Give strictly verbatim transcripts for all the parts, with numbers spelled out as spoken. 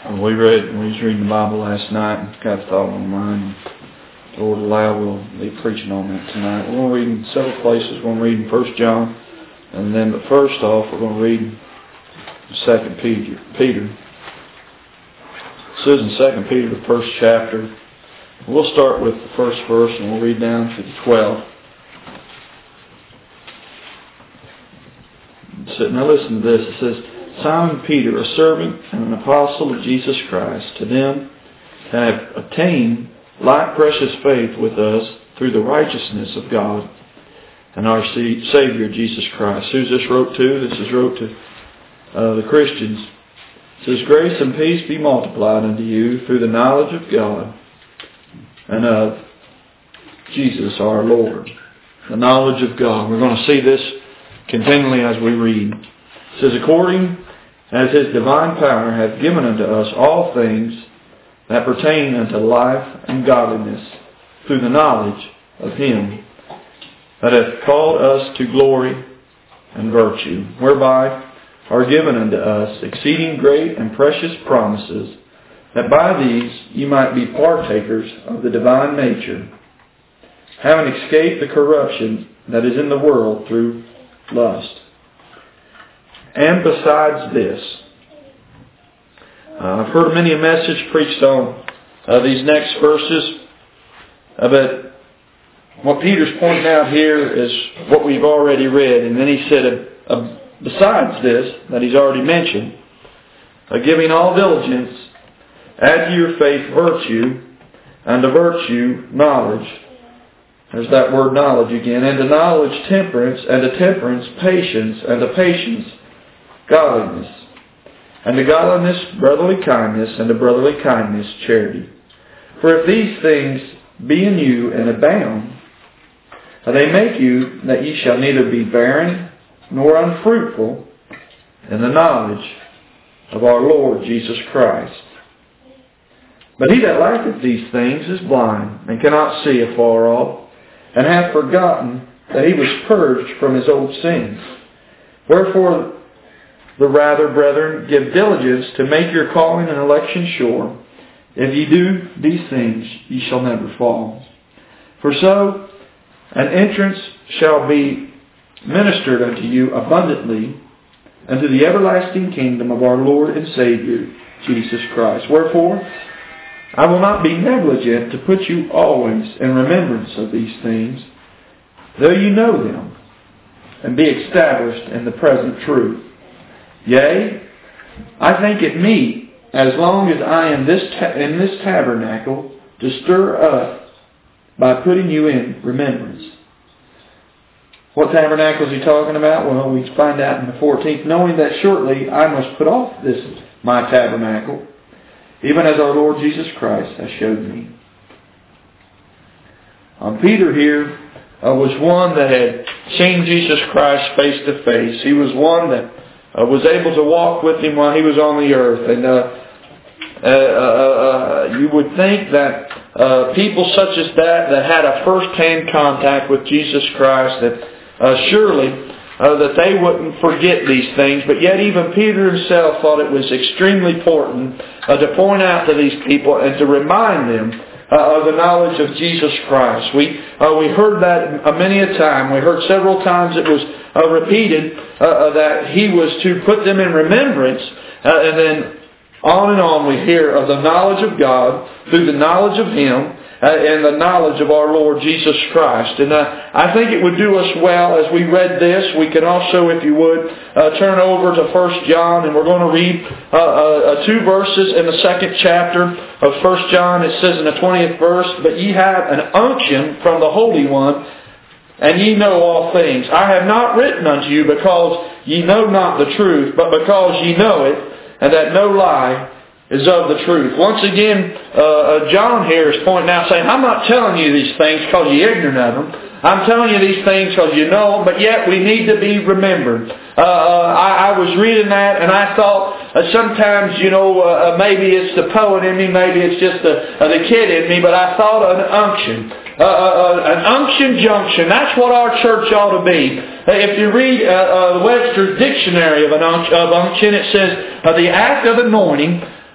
We read, we was reading the Bible last night and got a thought on mine. Lord allow, we'll be preaching on that tonight. We're going to read in several places. We're going to read in First John, and then, but first off, we're going to read Second Peter. Peter. It says in Second Peter, the first chapter. We'll start with the first verse, and we'll read down to the twelfth. So, now listen to this. It says, Simon Peter, a servant and an apostle of Jesus Christ, to them that have attained like precious faith with us through the righteousness of God and our Savior Jesus Christ. Who's this wrote to? This is wrote to uh, the Christians. It says, grace and peace be multiplied unto you through the knowledge of God and of Jesus our Lord. The knowledge of God. We're going to see this continually as we read. It says, according as His divine power hath given unto us all things that pertain unto life and godliness, through the knowledge of Him that hath called us to glory and virtue, whereby are given unto us exceeding great and precious promises, that by these ye might be partakers of the divine nature, having escaped the corruption that is in the world through lust. And besides this, uh, I've heard many a message preached on uh, these next verses, uh, but what Peter's pointing out here is what we've already read. And then he said, uh, uh, besides this, that he's already mentioned, uh, giving all diligence, add to your faith virtue, and to virtue knowledge. There's that word knowledge again. And to knowledge temperance, and to temperance patience, and to patience godliness, and to godliness brotherly kindness, and to brotherly kindness charity. For if these things be in you and abound, they make you that ye shall neither be barren nor unfruitful in the knowledge of our Lord Jesus Christ. But he that lacketh these things is blind, and cannot see afar off, and hath forgotten that he was purged from his old sins. Wherefore the rather, brethren, give diligence to make your calling and election sure. If ye do these things, ye shall never fall. For so an entrance shall be ministered unto you abundantly unto the everlasting kingdom of our Lord and Savior, Jesus Christ. Wherefore, I will not be negligent to put you always in remembrance of these things, though you know them, and be established in the present truth. Yea, I think it meet, as long as I am this ta- in this tabernacle, to stir up by putting you in remembrance. What tabernacle is he talking about? Well, we find out in the fourteenth, knowing that shortly I must put off this my tabernacle, even as our Lord Jesus Christ has showed me. Um, Peter here uh, was one that had seen Jesus Christ face to face. He was one that Uh, was able to walk with Him while He was on the earth. And uh, uh, uh, uh, you would think that uh, people such as that, that had a first-hand contact with Jesus Christ, that uh, surely uh, that they wouldn't forget these things. But yet even Peter himself thought it was extremely important uh, to point out to these people and to remind them Uh, of the knowledge of Jesus Christ. We uh, we heard that uh, many a time. We heard several times it was uh, repeated uh, uh, that He was to put them in remembrance. Uh, and then on and on we hear of the knowledge of God through the knowledge of Him uh, and the knowledge of our Lord Jesus Christ. And uh, I think it would do us well as we read this. We can also, if you would, uh, turn over to First John, and we're going to read uh, uh, two verses in the second chapter of First John. It says in the twentieth verse, but ye have an unction from the Holy One, and ye know all things. I have not written unto you because ye know not the truth, but because ye know it, and that no lie is of the truth. Once again, uh, John here is pointing out, saying, I'm not telling you these things because you're ignorant of them. I'm telling you these things because you know them, but yet we need to be remembered. Uh, uh, I, I was reading that, and I thought uh, sometimes, you know, uh, maybe it's the poet in me, maybe it's just the, uh, the kid in me, but I thought an unction. Uh, uh, an unction junction. That's what our church ought to be. If you read uh, uh, Webster's Dictionary of, an unction, of unction, it says uh, the act of anointing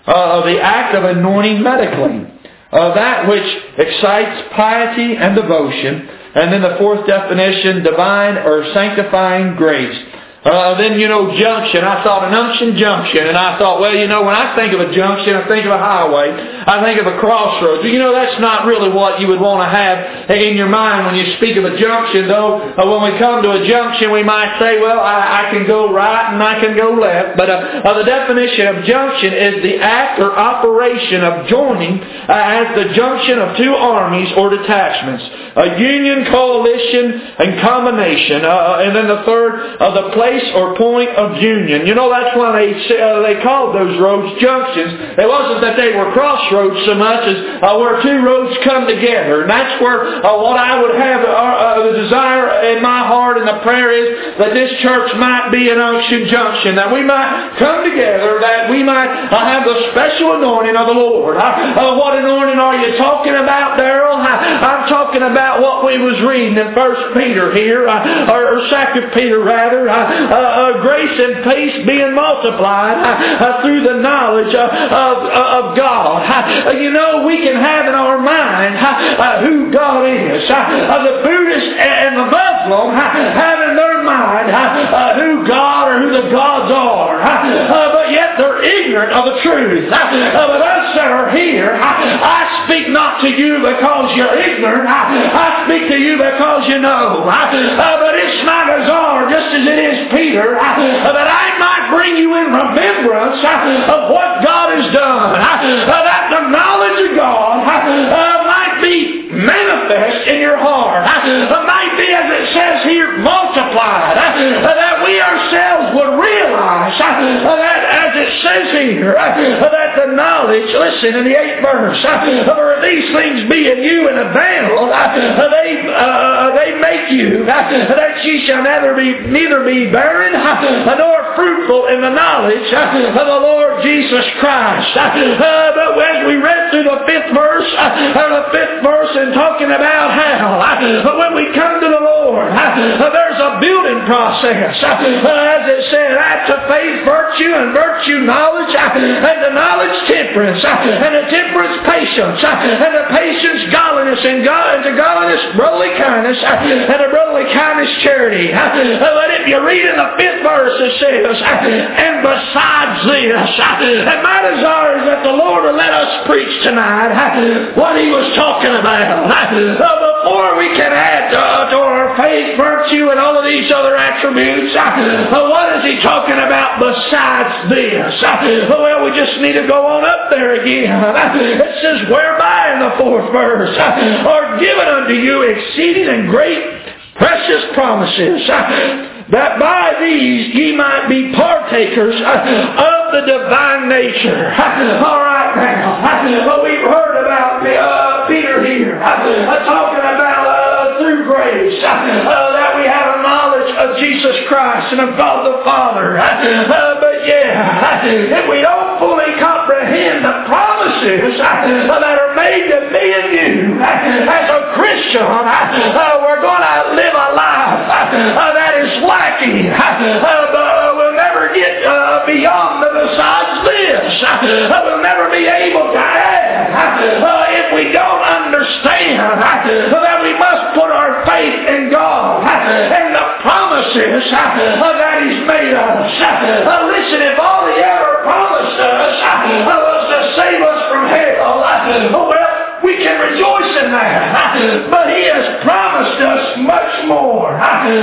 uh, the act of anointing medically. Uh, that which excites piety and devotion. And then the fourth definition, divine or sanctifying grace. Uh, then, you know, junction. I thought an unction junction. And I thought, well, you know, when I think of a junction, I think of a highway. I think of a crossroads. You know, that's not really what you would want to have in your mind when you speak of a junction, though. Uh, when we come to a junction, we might say, well, I, I can go right and I can go left. But uh, uh, the definition of junction is the act or operation of joining uh, as the junction of two armies or detachments. A union, coalition, and combination. Uh, and then the third, uh, the place or point of union. You know, that's why they uh, they called those roads junctions. It wasn't that they were crossroads so much as uh, where two roads come together. And that's where uh, what I would have, uh, uh, the desire in my heart and the prayer is that this church might be an unction junction. That we might come together, that we might uh, have the special anointing of the Lord. Uh, uh, what anointing are you talking about, Darrell? I'm talking about what we was reading in First Peter here, uh, or Second Peter rather. Uh, Uh, uh, grace and peace being multiplied uh, uh, through the knowledge uh, of, uh, of God. Uh, you know, we can have in our mind uh, uh, who God is. Uh, uh, the Buddhist and the Muslim uh, have in their mind uh, uh, who God or who the gods are. Uh, uh, but yet they're ignorant of the truth. Uh, uh, but us that are here, uh, I speak not to you because you're ignorant. Uh, I speak to you because you know. Uh, uh, but it's my desire, just as it is Peter, uh, that I might bring you in remembrance uh, of what God has done, uh, that the knowledge of God uh, uh, might be manifest in your heart, uh, might be, as it says here, multiplied, uh, that we ourselves would realize uh, that, as it says here, uh, that the knowledge, listen in the eighth verse, uh, for these things be in you and avail, uh, they uh, they make you uh, that ye shall neither be neither be barren uh, nor fruitful in the knowledge uh, of the Lord Jesus Christ. Uh, but as we read through the fifth verse, uh, the fifth verse, and talking about how uh, when we come to the Lord, uh, there's a building process. Uh, as it said, after faith, virtue, and virtue knowledge, uh, and the knowledge temperance, uh, and the temperance patience, uh, and the patience godliness, and, God, and the godliness brotherly kindness, uh, and the brotherly kindness charity. Uh, but if you read in the fifth verse, it says, uh, and besides this, uh, and my desire is that the Lord will let us preach tonight uh, what He was talking about. Uh, before we can add uh, to our faith, virtue, and all of these other attributes, uh, what is He talking about besides this? Uh, well, we just need to go on up there again. Uh, it says, whereby in the fourth verse uh, are given unto you exceeding and great precious promises, uh, that by these ye might be partakers uh, of the divine nature. Uh, all right now, uh, we've heard about uh, Peter here uh, talking about uh, through grace uh, uh, that we have a knowledge of Jesus Christ and of God the Father. Uh, uh, but yeah, if we don't fully comprehend the promises uh, that are made to me and you uh, as a Christian, uh, uh, we're going to live a life uh, that is lacking. Uh, uh, but uh, we'll never get uh, beyond the besides this. Uh, we'll never be able to add uh, if we don't understand uh, that we must put our faith in God uh, and the promises uh, that He's made us. Uh, listen, if all He ever promised us uh, was to save us from hell, uh, well, we can rejoice in that. But He has promised us much more.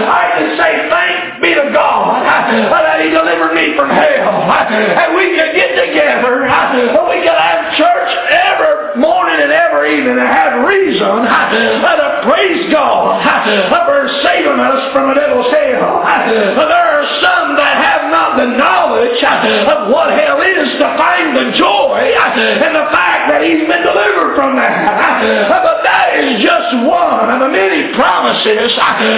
I can say thanks be to God that He delivered me from hell. And we can get together. We can have church every morning and every evening and have reason to praise God for saving us from the devil's hell. There are some that have not the knowledge of what hell is to find the joy in the fact that He's been delivered from that. But that is just one of the many promises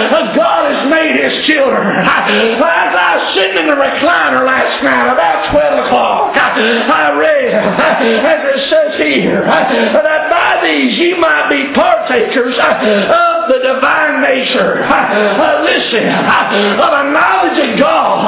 God has made His children. As I was sitting in the recliner last night about twelve o'clock, I read, as it says here, that by the these you might be partakers of the divine nature. Listen, of a knowledge of God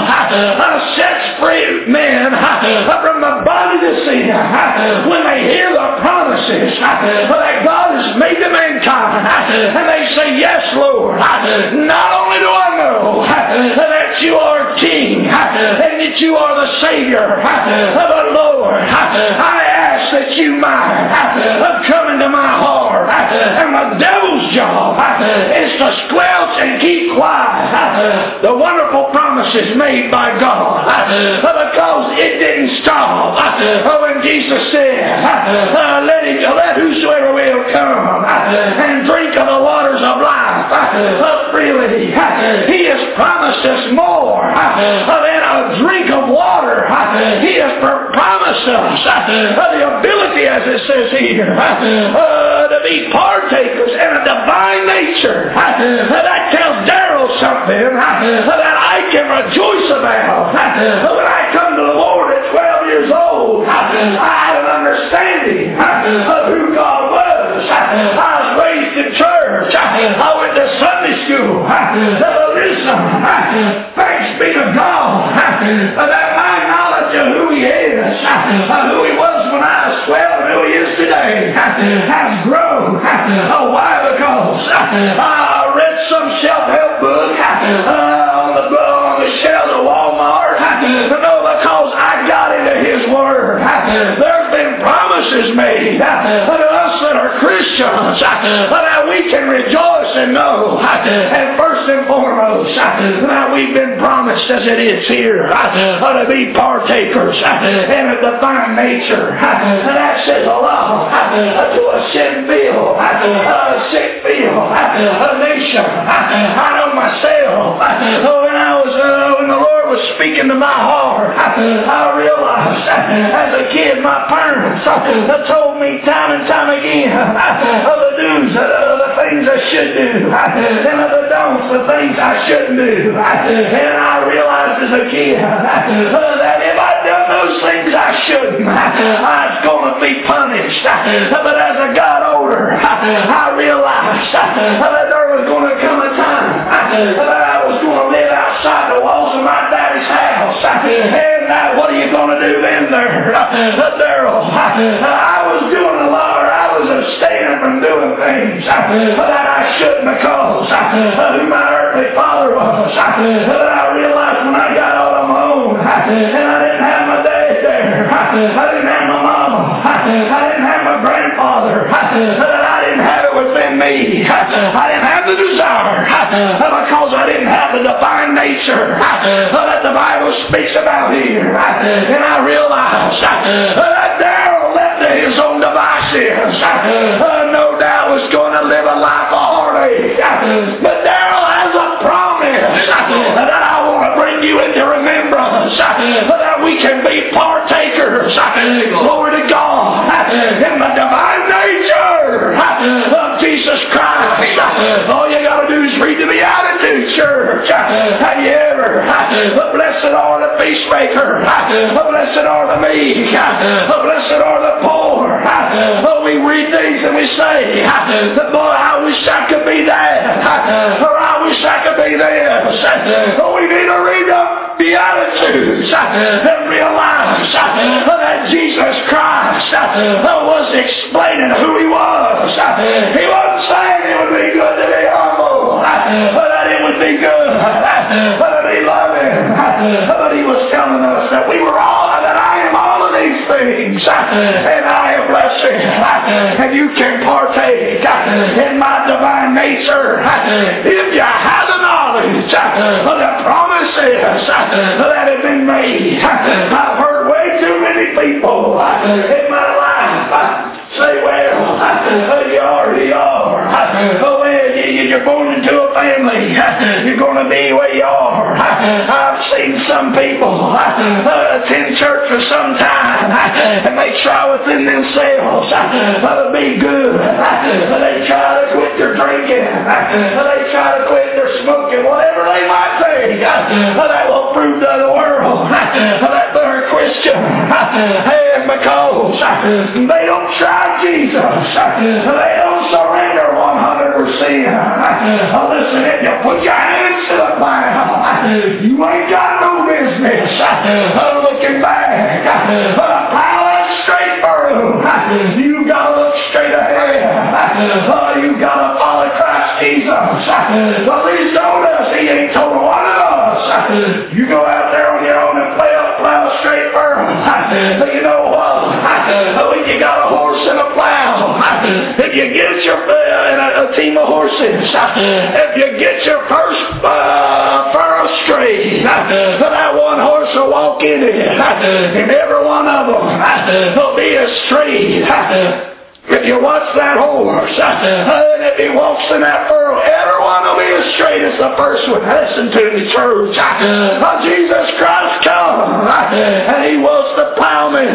sets free men from the bondage of sin. When they hear the promises that God has made to mankind, and they say, yes, Lord, not only do I know that you are King and that you are the Savior, but Lord, I ask that you might come into my heart. And the devil's job is to squelch and keep quiet the wonderful promises made by God, because it didn't stop when Jesus said, let, him, let whosoever will come and drink of the waters of life freely. He has promised us more than a drink of water. He has promised us the ability, as it says here, uh, to be partakers in a divine nature. That tells Daryl something that I can rejoice about. When I come to the Lord at twelve years old, I had an understanding of who God was. I was raised in church. I went to Sunday school. Listen, thanks be to God that my knowledge of who He is, who He was when I was twelve and who He is today, has grown. Oh, why? Because I read some self-help book on the on the shelves of Walmart. No, because I got into His Word. There's been promises made to us that are Christians that we can rejoice and know. And first and foremost, that we've been promised, as it is here, to be partakers in a divine nature. And that says a lot to a sin-filled, a sick-filled nation. I know myself, when I was, uh, when the Lord was speaking to my heart, I realized as a kid, my parents told me time and time again of the do's, of the things I should do, and of the don'ts, the things I shouldn't do. And I realized as a kid that if I'd done those things I shouldn't, I was going to be punished. But as I got older, I realized that there was going to come a time that I was going to live outside the walls of my daddy's house. And uh, what are you going to do then there, Daryl? I was doing a lot, or I was abstaining from doing things that I shouldn't, because who my earthly father was. That I realized when I got out on my own, and I didn't have my dad there, I didn't have my mama, I didn't have my grandfather, that I didn't have it within me. I didn't have the desire, because I didn't have the divine nature that the Bible speaks about here. And I realized that Daryl left to his own devices, no doubt was going to live a life of heartache. But Daryl has a promise that I want to bring you into remembrance, that we can be partakers, glory to God, in the divine nature of Jesus Christ. All you got to do is read the Beatitudes, church. Have you ever? Blessed are the peacemaker. Blessed are the meek. Blessed are the poor. We read these and we say, boy, I wish I could be that. Or I wish I could be this. We need to read the Beatitudes and realize that Jesus Christ was explaining who He was. He wasn't saying it would be good to be humble, but that it would be good to be loving. But He was telling us that we were all, that I am all of these things, and I am blessed, and you can partake in my divine nature if you have the knowledge of the promises that have been made. I've heard way too many people in my life say, well, you already are. Oh, well, you're born into a family. You're going to be where you are. I've seen some people attend church for some time, and they try within themselves to be good. They try to quit their drinking. They try to quit their smoking. Whatever they might think, that will prove to the world that they're a Christian. And because they don't try Jesus, they don't surrender one hundred percent. Listen, if you put your hands to the plow, you ain't got no business looking back. But a plow that's straight through, you got to look straight ahead. Oh, you got to follow Christ Jesus. But He's told us, He ain't told one of us, you go out there on your own and play up plow straight through. But you know what? When you got a horse and a plow, if you get your uh, and a, a team of horses, if you get your first uh, furrow straight, that one horse will walk in it, and every one of them will be a straight. If you watch that horse, and if he walks in that furrow, everyone will be as straight as the first one. Listen to me, church. Jesus Christ come, and He was the plowman.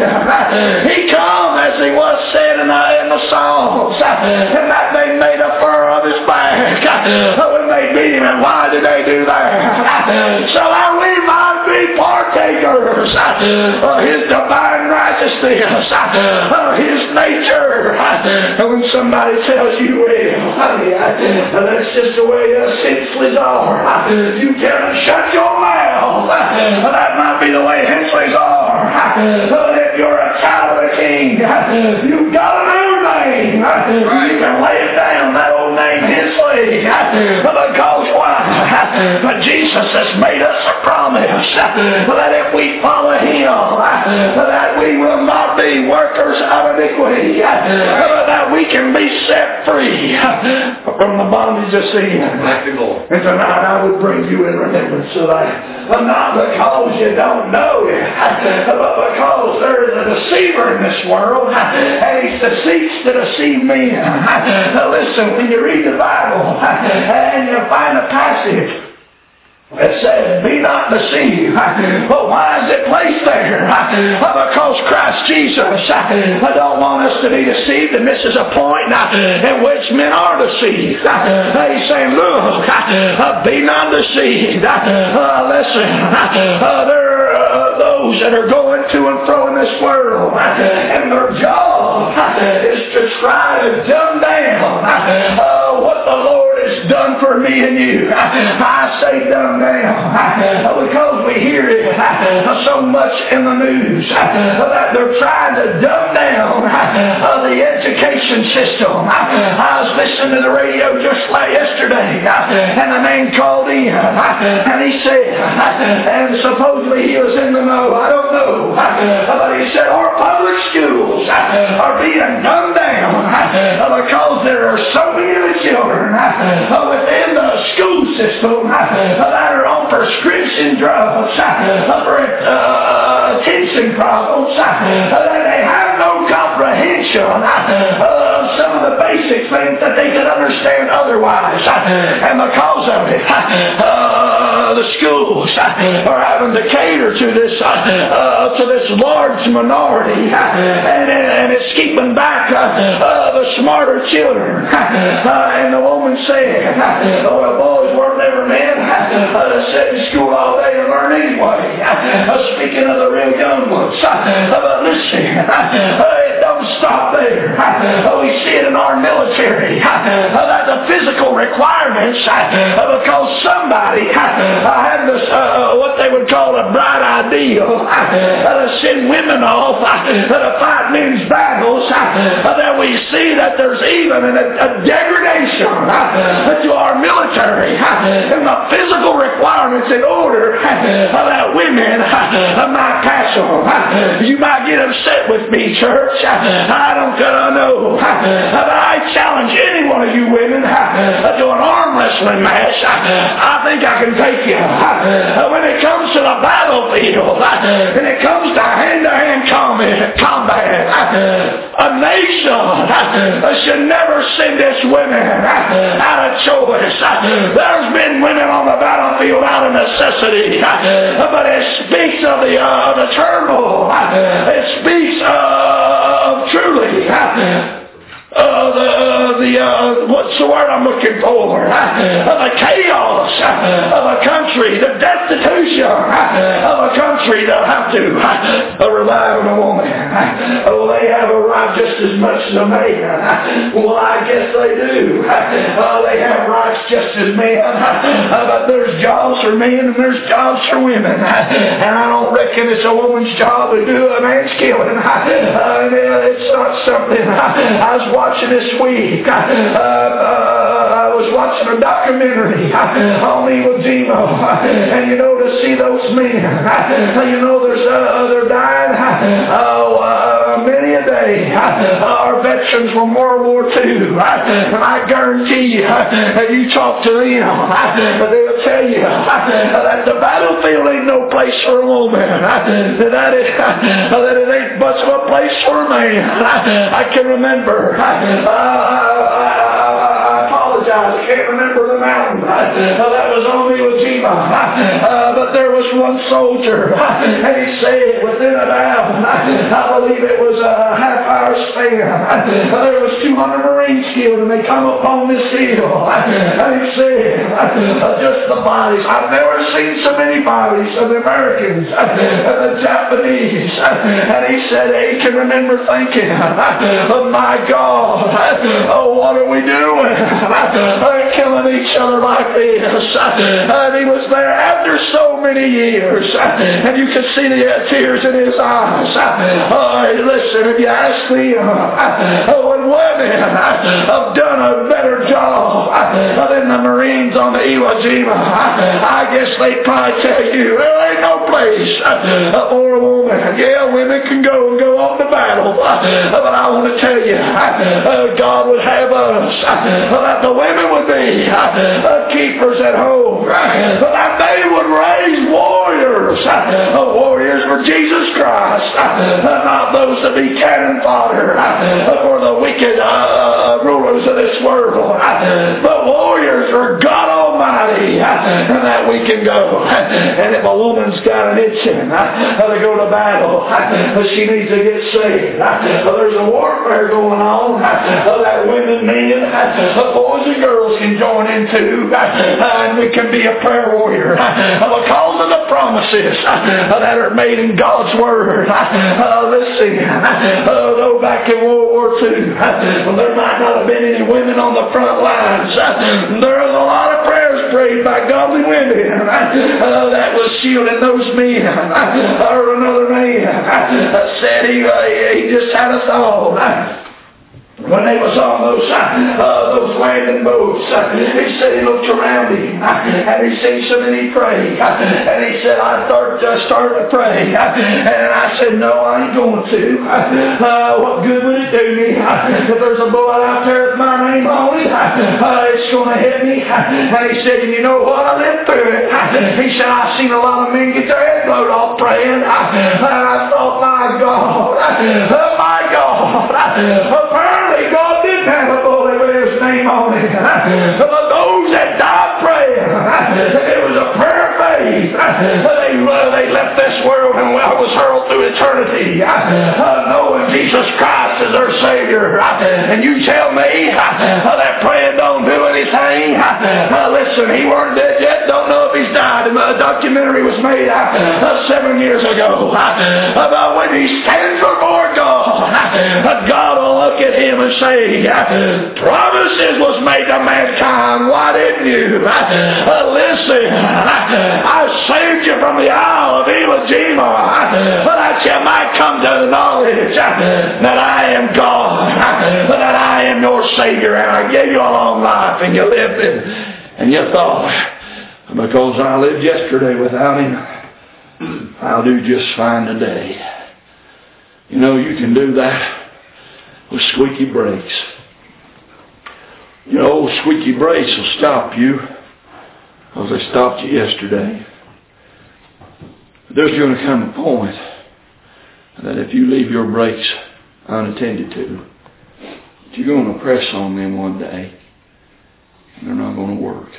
He come, as He was said in the, in the Psalms, and that they made a furrow of His back when they beat Him. And why did they do that? So that we might be partakers of His divine righteousness, of His nature. And when somebody tells you, well, that's just the way us Hensleys are, you tell them, shut your mouth. That might be the way Hensleys are. But if you're a child of the King, you've got a new name. You can lay it down, that old name Hensley. Because why? But Jesus has made us a promise that if we follow Him, that we will not be workers of iniquity, that we can be set free from the bondage of sin. And tonight I would bring you in remembrance of that. But not because you don't know it, but because there is a deceiver in this world, and he seeks to deceive men. Now listen, when you read the Bible and you find a passage it says, be not deceived. But why is it placed there? Because Christ Jesus I don't want us to be deceived, and this is a point in which men are deceived. He's saying, look, be not deceived. Uh, listen, uh, there are those that are going to and fro in this world, and their job is to try to dumb down uh, what the Lord has done for me and you. I say dumb down because we hear it so much in the news that they're trying to dumb down the education system. I was listening to the radio just like yesterday, and a man called in, and he said, and supposedly he was in the know, I don't know, but he said our public schools are being dumbed down because there are so many of the children within the school system that are on prescription drugs for uh, attention problems, that they have no comprehension of some of the basic things that they could understand otherwise. And because of it, uh, the schools are having to cater to this uh, to this large minority, and, and it's keeping back uh, uh, the smarter children. Uh, and the woman said, well, boys weren't never men uh, sit in school all day and learn anyway. Uh, speaking of the real young ones, uh, but listen, uh, it don't stop there. Uh, we see it in our military, uh, that the physical requirements, uh, because somebody uh, had this, uh, what they would call a bright idea, uh, to send women off uh, to fight men's battles, uh, that we see that there's even a, a degradation uh, to our military uh, in the physical requirements in order uh, that women uh, might pass them. Uh, you might get upset with me, church. Uh, I don't uh, know. Uh, but I challenge any one of you women uh, to an arm wrestling match. Uh, I think I can take you. Uh, when it comes to the battlefield, uh, and it comes to hand-to-hand combat, combat uh, a nation uh, should never send its women uh, out of choice. Uh, there's been women on the battlefield out of necessity, uh, but it speaks of the, uh, the turmoil. Uh, it speaks uh, of truly uh, Uh, the, uh, the uh, what's the word I'm looking for? Of the chaos of a country, the destitution of a country that have to rely on a woman. Oh, they have a right just as much as a man. Well, I guess they do. Uh, they have rights just as men. Uh, but there's jobs for men and there's jobs for women. And I don't reckon it's a woman's job to do a man's killing. Uh, it's not something. I was watching this week. Uh, uh, I was watching a documentary on Iwo Jima. And you know, to see those men, you know, there's uh, they're dying. Oh, uh, many a day. Our veterans from World War Two. I guarantee you, you talk to them, they'll tell you that the battlefield ain't no place for a woman. That it, that it ain't much of a place for a man. I can remember. Uh, I apologize. I can't remember the mountain. That was on Iwo Jima. Uh, but there was one soldier, and he said within about, I believe it was a half hour span, there was two hundred Marines killed, and they come upon this hill. And he said, just the bodies. I've never seen so many bodies of the Americans and the Japanese. And he said he can remember thinking, oh my God, oh what are we doing? They're killing each other like this. And he was there after so many years, and you could see the tears in his eyes. Oh, listen, if you ask them, oh, and women have done a better job than the Marines on the Iwo Jima, I guess they'd probably tell you there ain't no place for a woman. Yeah, women can go and go on to battle, but I want to tell you, God would have us that the women would be keepers at home, that they would raise warriors, warriors for Jesus Christ, not those to be cannon fodder for the wicked uh, rulers of this world, but warriors for God Almighty, that we can go. And if a woman's got an itching to go to battle, she needs to get saved. There's a warfare going on that women, men, boys and girls can join into, and we can be a prayer warrior because of the promises that are made in God's Word. Uh, listen, uh, though back in World War Two, there might not have been any women on the front lines. There was a lot of prayers prayed by godly women uh, that was shielding those men. I heard another man uh, said he, uh, he just had a thought. When they was on those uh, those landing boats, uh, he said he looked around him uh, and he seen so many pray. Uh, and he said, I start, uh, started to pray. Uh, and I said, no, I ain't going to. Uh, what good would it do me? Uh, if there's a bullet out there with my name on it, uh, it's going to hit me. Uh, and he said, and you know what? I lived through it. Uh, he said, I've seen a lot of men get their head blowed off praying. Uh, and I thought, my God, uh, my God, uh, apparently God didn't have a bullet with his name on it. But those that died praying, it was a prayer of faith. They, they left this world and was hurled through eternity, knowing Jesus Christ is their Savior. And you tell me that praying don't do anything? Listen, he weren't dead yet. Don't know if he's died. A documentary was made seven years ago about when he stands before God. God will look at him and say, promises was made to mankind. Why didn't you? Uh, listen, I saved you from the isle of Iwo Jima, that you might come to the knowledge that I am God, that I am your Savior, and I gave you a long life, and you lived it, and you thought, because I lived yesterday without Him, I'll do just fine today. You know, you can do that with squeaky brakes. You know, old squeaky brakes will stop you because they stopped you yesterday. But there's going to come a point that if you leave your brakes unattended to, you're going to press on them one day and they're not going to work.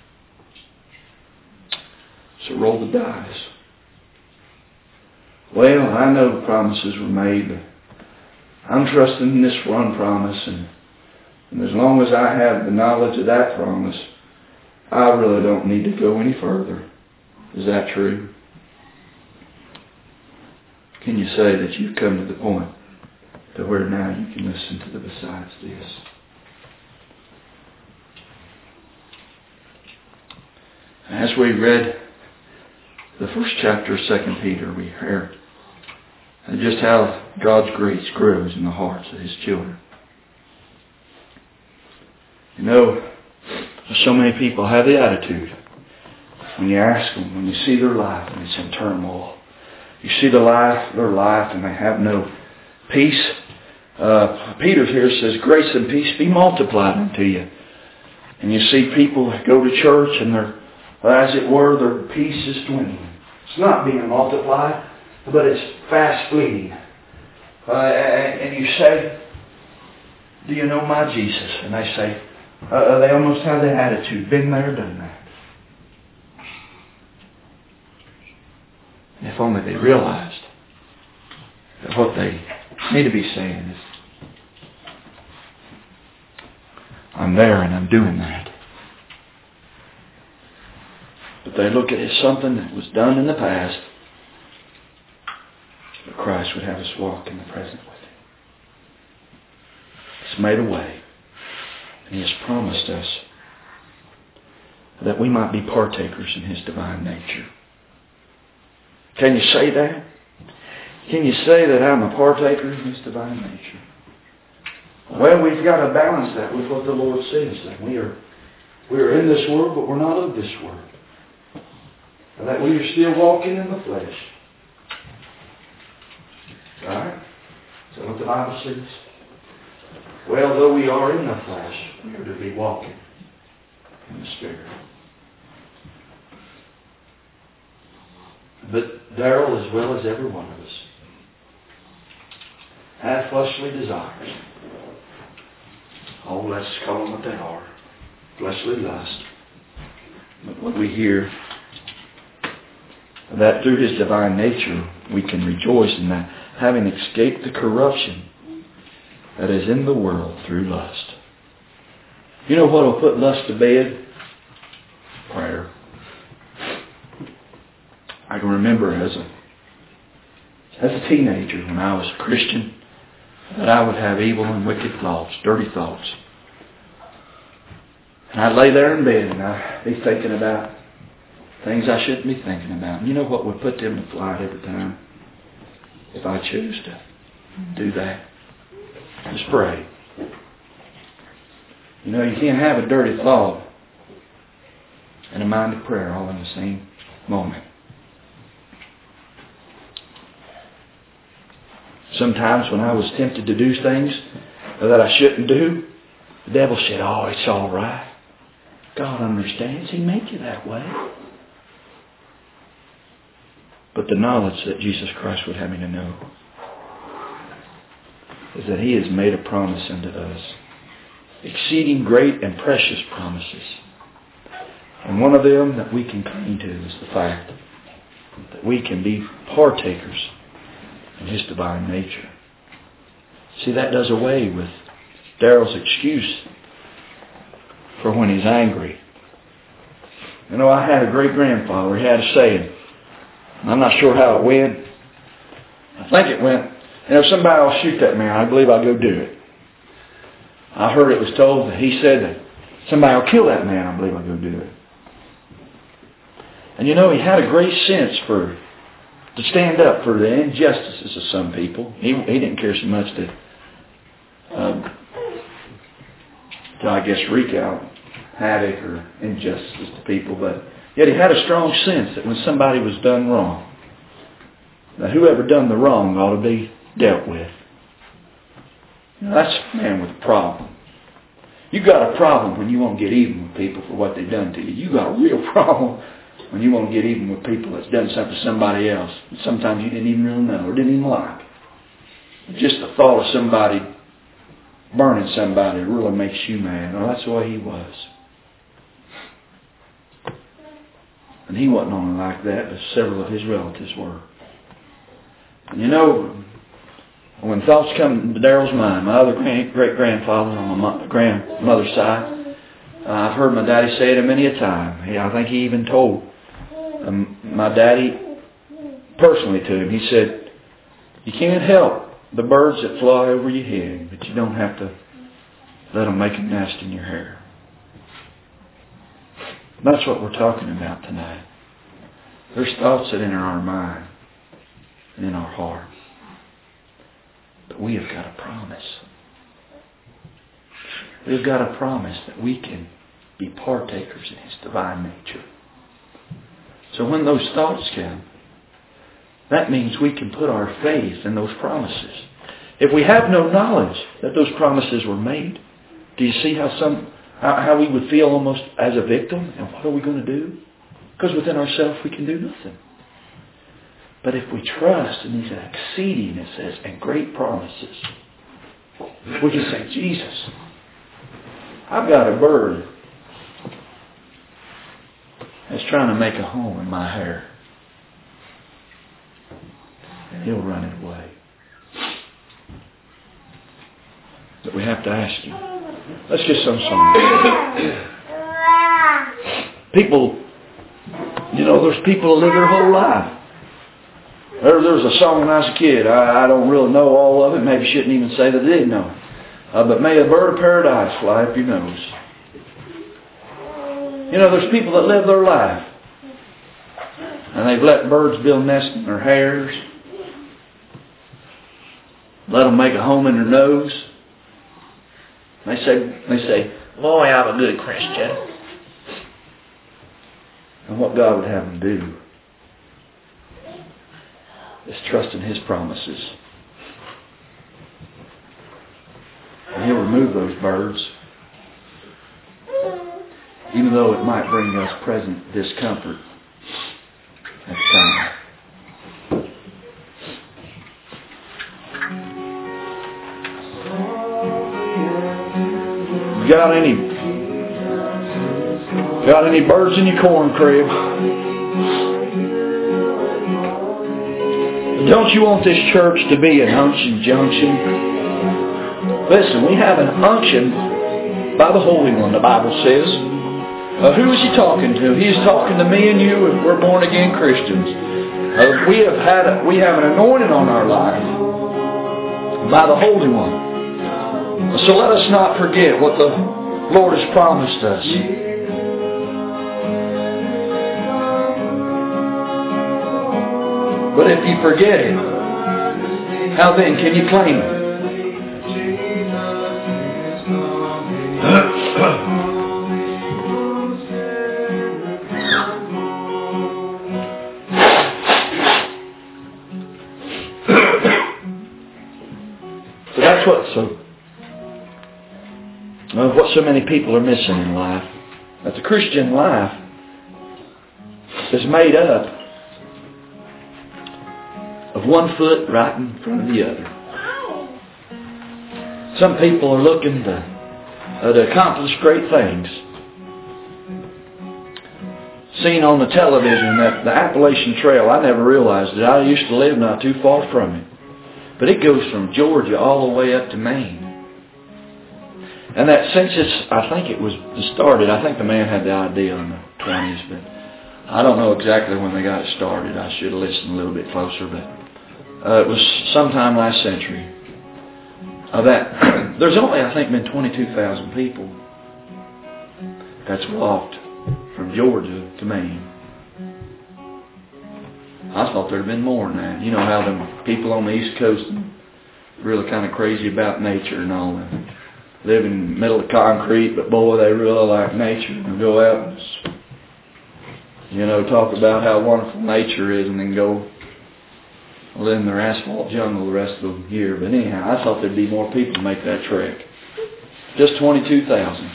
So roll the dice. Well, I know promises were made, but I'm trusting in this one promise, and And as long as I have the knowledge of that promise, I really don't need to go any further. Is that true? Can you say that you've come to the point to where now you can listen to the besides this? As we read the first chapter of Second Peter, we hear just how God's grace grows in the hearts of His children. You know, so many people have the attitude, when you ask them, when you see their life and it's in turmoil, you see the life, their life, and they have no peace. Uh, Peter here says, grace and peace be multiplied unto you. And you see people go to church and they're, as it were, their peace is dwindling. It's not being multiplied, but it's fast fleeting. Uh, and you say, do you know my Jesus? And they say, uh, they almost have that attitude, been there, done that. And if only they realized that what they need to be saying is, I'm there and I'm doing that. But they look at it as something that was done in the past, but Christ would have us walk in the present with Him. He's made a way, and He has promised us that we might be partakers in His divine nature. Can you say that? Can you say that I'm a partaker in His divine nature? Well, we've got to balance that with what the Lord says. That we are, we are in this world, but we're not of this world. And that we are still walking in the flesh. Right? Is that what the Bible says? Well, though we are in the flesh, we are to be walking in the Spirit. But Darrell, as well as every one of us, have fleshly desires. Oh, let's call them what they are. Fleshly lust. But when we hear that through His divine nature, we can rejoice in that, having escaped the corruption that is in the world through lust. You know what will put lust to bed? Prayer. I can remember as a as a teenager, when I was a Christian, that I would have evil and wicked thoughts, dirty thoughts. And I'd lay there in bed and I'd be thinking about things I shouldn't be thinking about. And you know what would put them to flight every time? If I choose to do that. Just pray. You know, you can't have a dirty thought and a mind of prayer all in the same moment. Sometimes when I was tempted to do things that I shouldn't do, the devil said, oh, it's all right. God understands. He made you that way. But the knowledge that Jesus Christ would have me to know is that He has made a promise unto us. Exceeding great and precious promises. And one of them that we can cling to is the fact that we can be partakers in His divine nature. See, that does away with Darrell's excuse for when he's angry. You know, I had a great-grandfather. He had a saying. I'm not sure how it went. I think it went, you know, if somebody will shoot that man, I believe I'll go do it. I heard it was told that he said that somebody will kill that man, I believe I'll go do it. And you know, he had a great sense for to stand up for the injustices of some people. He he didn't care so much to, um, to I guess, wreak out havoc or injustices to people, but yet he had a strong sense that when somebody was done wrong, that whoever done the wrong ought to be dealt with. You know, that's a man with a problem. You got a problem when you want to get even with people for what they've done to you. You got a real problem when you want to get even with people that's done something to somebody else. Sometimes you didn't even really know or didn't even like. Just the thought of somebody burning somebody really makes you mad. Well, that's the way he was. And he wasn't only like that, but several of his relatives were. And you know, when thoughts come to Daryl's mind, my other great-grandfather on my grandmother's side, uh, I've heard my daddy say it many a time. He, I think he even told um, my daddy personally to him. He said, you can't help the birds that fly over your head, but you don't have to let them make a nest in your hair. That's what we're talking about tonight. There's thoughts that enter our mind and in our heart. But we have got a promise. We've got a promise that we can be partakers in His divine nature. So when those thoughts come, that means we can put our faith in those promises. If we have no knowledge that those promises were made, do you see how some how, how we would feel almost as a victim? And what are we going to do? Because within ourselves we can do nothing. But if we trust in these exceeding, it says, and great promises, we can say, Jesus, I've got a bird that's trying to make a home in my hair. And he'll run it away. But we have to ask Him. Let's get some song. People, you know, there's people that live their whole life. There, there was a song when I was a kid. I, I don't really know all of it. Maybe shouldn't even say that I did know it. Uh, but may a bird of paradise fly up your nose. You know, there's people that live their life. And they've let birds build nests in their hairs. Let them make a home in their nose. They say, they say, boy, I'm a good Christian. And what God would have them do is trust in His promises. And He'll remove those birds, even though it might bring us present discomfort at the time. Got any got any birds in your corn crib? Don't you want this church to be an unction junction? Listen, we have an unction by the Holy One, the Bible says. Uh, who is He talking to? He is talking to me and you if we're born again Christians. Uh, we have had a, we have an anointing on our life by the Holy One. So let us not forget what the Lord has promised us. But if you forget it, how then can you claim it? So that's what so Of what so many people are missing in life. That the Christian life is made up of one foot right in front of the other. Some people are looking to, uh, to accomplish great things. Seen on the television that the Appalachian Trail, I never realized it. I used to live not too far from it. But it goes from Georgia all the way up to Maine. And that census, I think it was started, I think the man had the idea in the twenties, but I don't know exactly when they got it started. I should have listened a little bit closer, but uh, it was sometime last century. Uh, that there's only, I think, been twenty-two thousand people that's walked from Georgia to Maine. I thought there'd have been more than that. You know how the people on the East Coast are really kind of crazy about nature and all that. Live in the middle of concrete, but boy, they really like nature and go out and, you know, talk about how wonderful nature is and then go live in their asphalt jungle the rest of the year. But anyhow, I thought there'd be more people to make that trek. Just twenty-two thousand.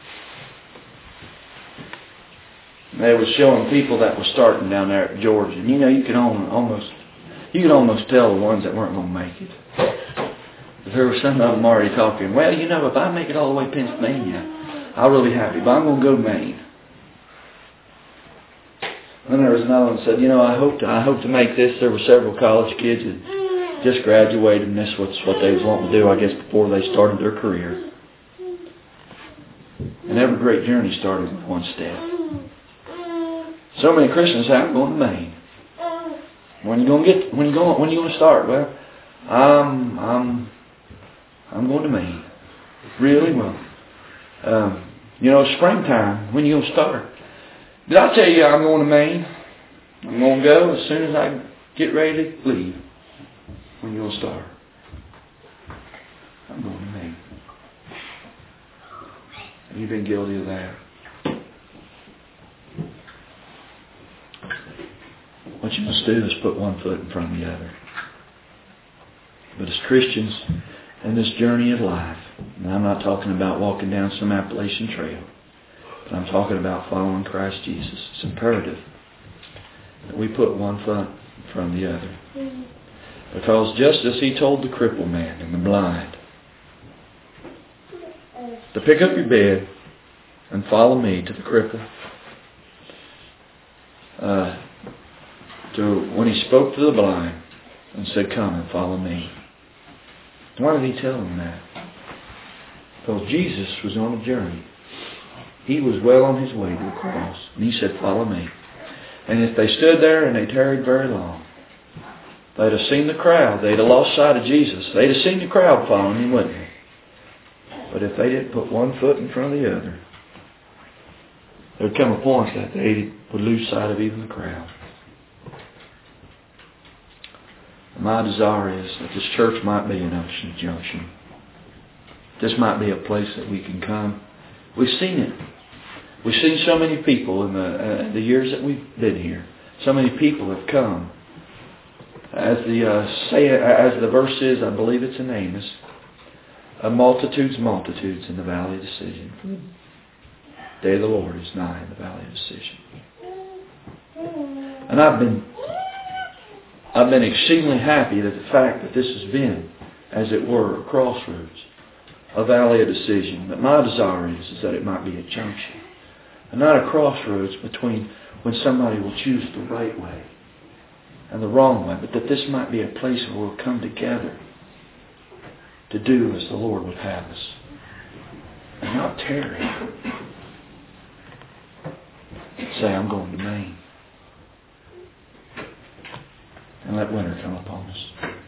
They was showing people that were starting down there at Georgia. And you know, you could almost, you could almost tell the ones that weren't going to make it. There were some of them already talking, well, you know, if I make it all the way to Pennsylvania, I'll really be happy, but I'm going to go to Maine. And then there was another one that said, you know, I hope to, I hope to make this. There were several college kids that just graduated, and that's what's what they was wanting to do, I guess, before they started their career. And every great journey started with one step. So many Christians say, I'm going to Maine. When are you going to get? When are you going? When are you going to start? Well, I'm I'm I'm going to Maine. Really? Well, um, you know, springtime. When are you going to start? Did I tell you I'm going to Maine? I'm going to go as soon as I get ready to leave. When are you going to start? I'm going to Maine. Have you been guilty of that? What you must do is put one foot in front of the other. But as Christians in this journey of life, and I'm not talking about walking down some Appalachian trail, but I'm talking about following Christ Jesus. It's imperative that we put one foot in front of the other. Because just as He told the crippled man and the blind to pick up your bed and follow me, to the cripple, uh, to when He spoke to the blind and said, come and follow me. Why did He tell them that? Because Jesus was on a journey. He was well on His way to the cross. And He said, follow me. And if they stood there and they tarried very long, they'd have seen the crowd. They'd have lost sight of Jesus. They'd have seen the crowd following Him, wouldn't they? But if they didn't put one foot in front of the other, there'd come a point that they would lose sight of even the crowd. My desire is that this church might be an Ocean Junction. This might be a place that we can come. We've seen it. We've seen so many people in the, uh, the years that we've been here. So many people have come. As the uh, say, as the verse is, I believe it's in Amos, uh, multitudes, multitudes in the valley of decision. The day of the Lord is nigh in the valley of decision. And I've been I've been exceedingly happy that the fact that this has been, as it were, a crossroads, a valley of decision. But my desire is, is that it might be a junction. And not a crossroads between when somebody will choose the right way and the wrong way. But that this might be a place where we'll come together to do as the Lord would have us. And not tarry. Say, I'm going to Maine. And let winter come upon us.